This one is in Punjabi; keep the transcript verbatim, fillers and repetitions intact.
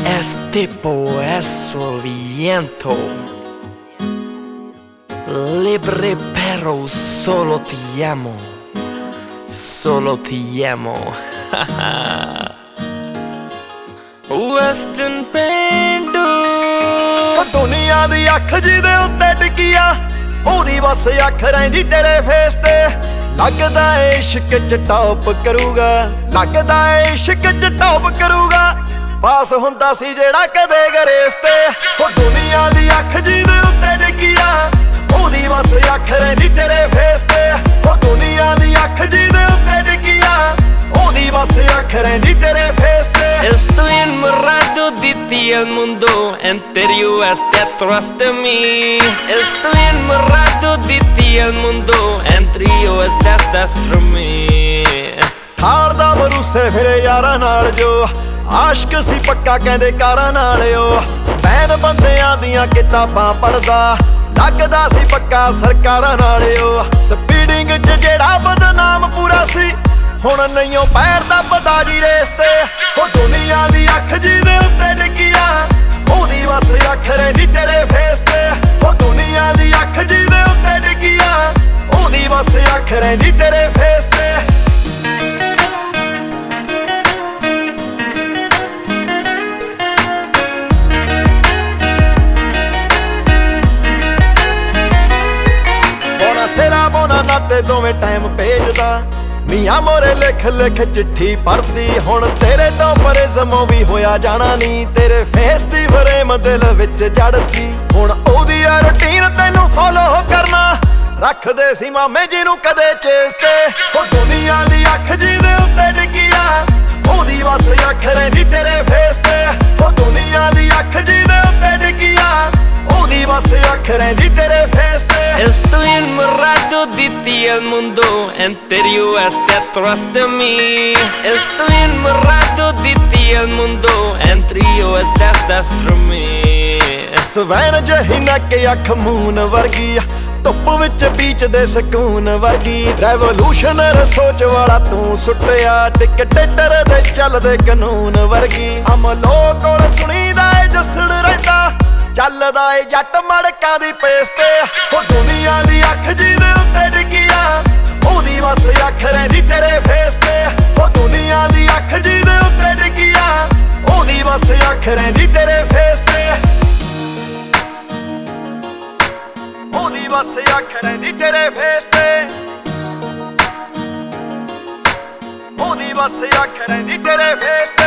Este poeso el viento, libre pero solo te amo, solo te amo. Western Pendu ਦੁਨੀਆ ਦੀ ਅੱਖ ਜਿਹਦੇ ਉੱਤੇ ਟਿਕਿਆ ਉਹਦੀ ਬਸ ਅੱਖ ਰਹਿੰਦੀ ਤੇਰੇ ਫੇਸ ਤੇ ਲੱਗਦਾ ਏ ਇਸ਼ਕ ਚ ਟੌਪ ਕਰੂਗਾ ਲੱਗਦਾ ਏ ਇਸ਼ਕ ਚ ਟੌਪ ਕਰੂਗਾ ਪਾਸ ਹੁੰਦਾ ਸੀ ਜਿਹੜਾ ਕਦੇ ਗਰੇਸ ਤੇ ਉਹ ਦੁਨੀਆ ਦੀ ਅੱਖ ਜਿਹਦੇ ਉੱਤੇ ਟਿਕਿਆ ਉਹਦੀ ਬਸ ਅੱਖ ਰਹਿੰਦੀ ਤੇਰੇ ਫੇਸ ਤੇ ਉਹ ਦੁਨੀਆ ਦੀ ਅੱਖ ਜਿਹਦੇ ਉੱਤੇ ਟਿਕਿਆ ਉਹਦੀ ਬਸ ਅੱਖ ਰਹਿੰਦੀ ਤੇਰੇ ਫੇਸ ਤੇ Estoy enamorado de ti, el mundo entero está atrás de mí. Estoy enamorado de ti, el mundo entero está atrás de mí. ਹਾਰ ਦਾ ਭਰੂਸੇ ਫਿਰੇ ਯਾਰਾਂ ਨਾਲ ਜੋ ਆਸ਼ਕ ਸੀ ਪੱਕਾ ਕਹਿੰਦੇ ਕਾਰਾਂ ਨਾਲ ਓ ਬੈਨ ਬੰਦਿਆਂ ਦੀਆਂ ਕਿਤਾਬਾਂ ਪੜਦਾ ਲੱਗਦਾ ਸੀ ਪੱਕਾ ਸਰਕਾਰਾਂ ਨਾਲ ਓ ਸਪੀਡਿੰਗ ਚ ਜਿਹੜਾ ਬਦਨਾਮ ਪੂਰਾ ਸੀ ਹੁਣ ਨਹੀਂਓ ਪੈਰ ਦਾ ਪਤਾ ਜੀ ਰੇਸ ਤੇ ਉਹ ਦੁਨੀਆ ਦੀ ਅੱਖ ਜਿਹਦੇ ਉੱਤੇ ਡਿੱਗਿਆ ਉਹਦੀ ਬਸ ਅੱਖ ਰਹਿੰਦੀ ਤੇਰੇ ਫੇਸ ਤੇ ਉਹ ਦੁਨੀਆ ਦੀ ਅੱਖ ਜਿਹਦੇ ਉੱਤੇ ਡਿੱਗਿਆ ਉਹਦੀ ਬਸ ਅੱਖ ਰਹਿੰਦੀ ਤੇਰੇ ਫੇਸ ਤੇ ਬੋਨਾ ਸਿਰਾ ਬੋਨਾ ਨਾਤੇ ਦੋਵੇਂ ਟਾਈਮ ਭੇਜਦਾ ਮੀਆਂ ਮੋਰੇ ਲਿਖ ਲਿਖ ਚਿੱਠੀ ਪੜਦੀ ਹੁਣ ਤੇਰੇ ਤੋਂ ਪਰੇ ਸਮੋਂ ਵੀ ਹੋਇਆ ਜਾਣਾ ਨੀ ਤੇਰੇ ਫੇਸ ਦੀ ਫਰੇਮ ਦਿਲ ਵਿੱਚ ਜੜਦੀ ਹੁਣ ਉਹਦੀ ਆ ਰੁਟੀਨ ਤੈਨੂੰ ਫੋਲੋ ਕਰਨਾ ਰੱਖਦੇ ਸੀ ਮਾਮੇ ਜੀ ਨੂੰ ਕਦੇ ਚੇਸ ਤੇ ਉਹ ਦੁਨੀਆ ਦੀ ਅੱਖ ਜਿਹਦੇ ਉੱਤੇ ਡਿੱਗਿਆ ਉਹਦੀ ਬਸ ਅੱਖ ਰਹਿੰਦੀ ਤੇਰੇ ਫੇਸ ਤੇ ਉਹ ਦੁਨੀਆ ਦੀ ਅੱਖ ਜਿਹਦੇ ਉੱਤੇ ਡਿੱਗਿਆ ਉਹਦੀ ਬਸ ਅੱਖ ਰਹਿੰਦੀ ਤੇਰੇ ਫੇਸ ਤੇ Estoy enamorado de ti, el mundo entero está atrás de mí. Estoy enamorado de ti, el mundo entero está atrás de mí. Swan ਜਿਹੀ ਨੱਕ ਅੱਖ ਮੂਨ ਵਰਗੀ ਧੁੱਪ ਵਿੱਚ ਬੀਚ ਦੇ ਸਕੂਨ ਵਰਗੀ ਰੈਵੋਲੂਸ਼ਨਰ ਸੋਚ ਵਾਲਾ ਤੂੰ ਸੁੱਟਿਆ ਟਿਕਟੇਟਰ ਦੇ ਚੱਲਦੇ ਕਾਨੂੰਨ ਵਰਗੀ ਅਮਲੋ ਕੋਲ ਸੁਣੀਦਾ ਏ ਜੱਸਣ ਰਹਿੰਦਾ ਚੱਲਦਾ ਏ ਜੱਟ ਮੜਕਾਂ ਦੀ ਪੇਸ ਤੇ ਉਹ ਦੁਨੀਆ ਦੀ ਅੱਖ ਜਿਹਦੇ ਉੱਤੇ ਡਿੱਗਿਆ ਉਹਦੀ ਬਸ ਅੱਖ ਰਹਿੰਦੀ ਤੇਰੇ ਫੇਸ ਤੇ ਉਹ ਦੁਨੀਆ ਦੀ ਅੱਖ ਜਿਹਦੇ ਉੱਤੇ ਡਿੱਗਿਆ ਉਹਦੀ ਬਸ ਅੱਖ ਰਹਿੰਦੀ ਤੇਰੇ ਫੇਸ ਤੇ ਉਹਦੀ ਬਸ ਅੱਖ ਰਹਿੰਦੀ ਤੇਰੇ ਫੇਸ ਤੇ ਉਹਦੀ ਬਸ ਅੱਖ ਰਹਿੰਦੀ ਤੇਰੇ ਫੇਸ